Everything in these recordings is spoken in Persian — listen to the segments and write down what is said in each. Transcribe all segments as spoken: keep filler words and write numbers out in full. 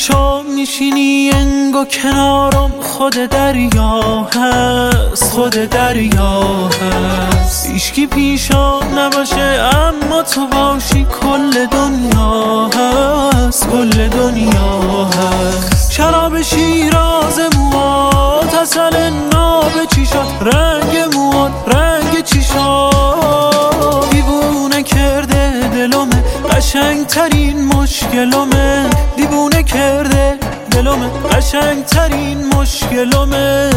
پیشا میشینی انگا کنارم خود دریا هست، خود دریا هست. هیچکی پیشا نباشه اما تو باشی کل دنیا هست، کل دنیا هست. شراب شیراز موات، اصل ناب چیشات، رنگ موات رنگ چیشات. دیوونه کرده دلمه، قشنگ ترین مشکلمه. دیوونه کرده دلمه، قشنگ ترین مشکلمه.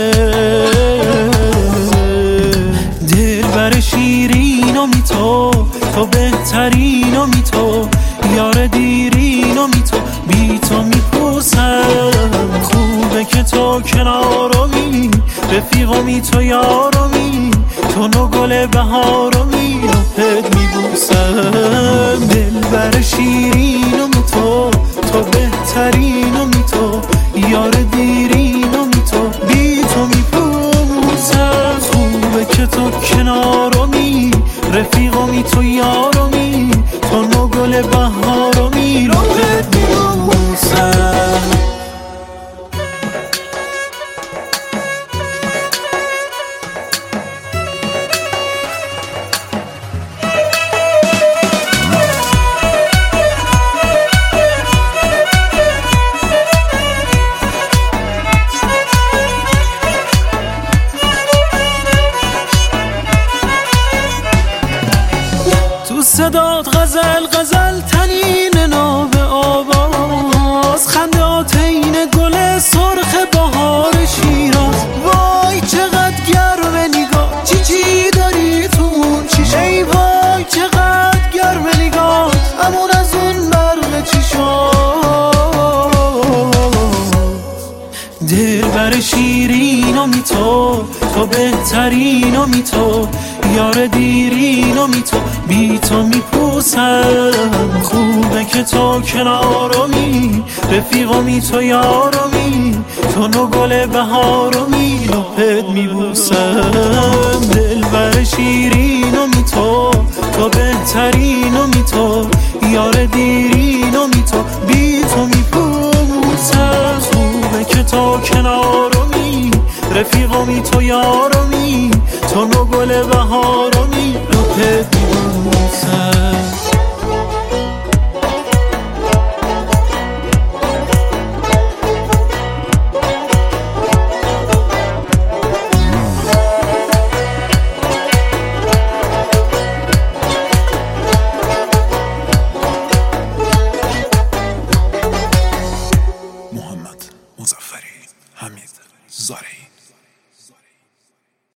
دل بر شیرینو می تو، تو بهترینو می تو. یار دیرینو می تو، بی تو می پوسم. خوبه که تو کنارمی، رفیقمی تو یارمی. تو نو گل بهارمی، پد می بوسم. دل بر شیرینو می تو، تو بهترینو می تو. یار دیرینو می تو، بی تو می پوسم. خوبه که تو کنارمی، رفیقمی تو یارمی. تو نو گل بهارمی، پد می بوسم. صدات غزل غزل تنین ناب آواز. خندات این گل سرخ بهار شیراز. وای چقدر گرم نگاه، چی چی داری تو اون چیش. ای وای چقدر گرم نگاه، امون از اون برق چیشات. دل بر شیرینو می تو، تو بهترینو می تو. یار دیرینو می تو، بی تو می پوسم. خوبه که تو کنارمی، رفیقمی تو یارمی. تو نو گل بهارمی، لپت می بوسم. دل بر شیرینو می تو، تو بهترینو می تو. یار دیرینو می تو، بی تو می پوسم. خوبه که تو کنارمی، رفیقمی تو یارمی. تو نو گل بهارمی.